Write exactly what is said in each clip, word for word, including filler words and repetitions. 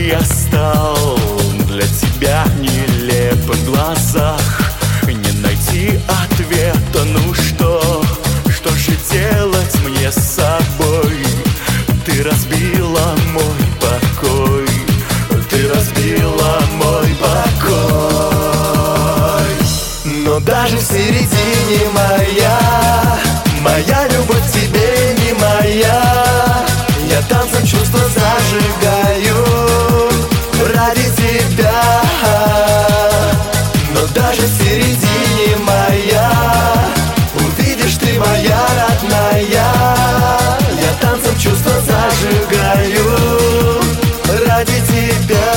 Я стал для тебя нелеп в глазах, не найти ответа, ну что, что же делать мне с собой? Ты разбила мой покой, ты разбила мой покой. Но даже в середине моя, моя любовь к тебе не моя. Я танцем чувства зажигаю ради тебя. Но даже в середине моя, увидишь ты моя родная. Я танцем чувства зажигаю ради тебя.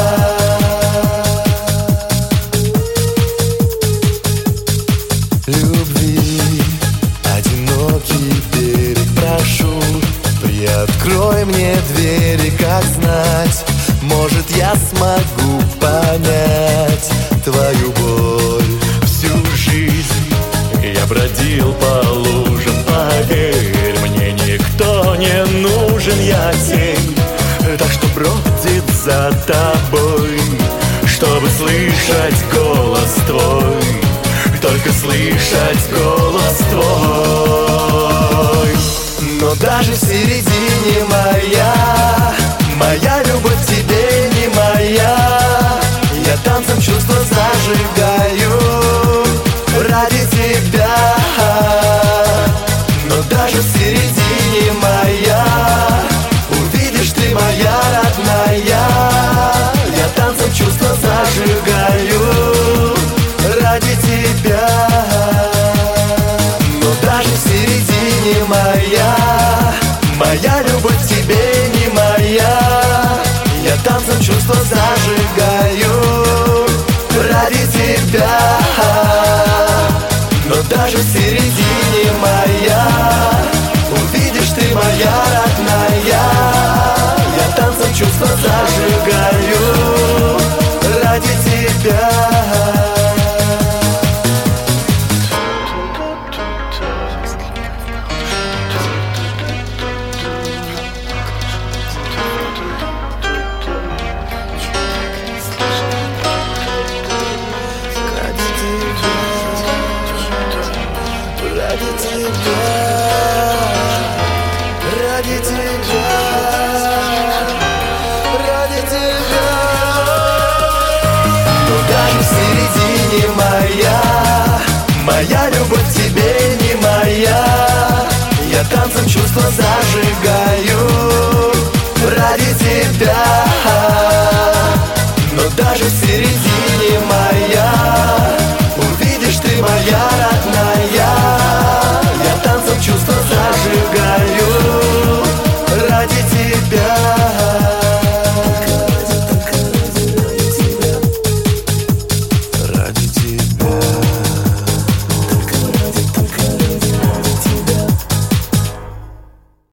Любви, одинокий берег, прошу, приоткрой мне двери, как знать, может, я смогу понять твою боль. Всю жизнь я бродил по лужам, поверь, мне никто не нужен, я тень, так что бродит за тобой, чтобы слышать голос твой, только слышать голос твой. Но даже в середине моя, моя любовь к тебе не моя. Я танцем чувства зажигаю ради тебя. Но даже в середине моя, увидишь ты моя родная. Я танцем чувства зажигаю ради тебя. Но даже в середине моя, моя любовь к тебе не моя. Я танцем чувства зажигаю ради тебя. Но даже в середине моя, увидишь ты моя родная. Я танцем чувства зажигаю ради тебя. Ради тебя, ради тебя, ради тебя. Но даже в середине моя, моя любовь к тебе не моя. Я танцем чувства зажигаю ради тебя. Но даже в середине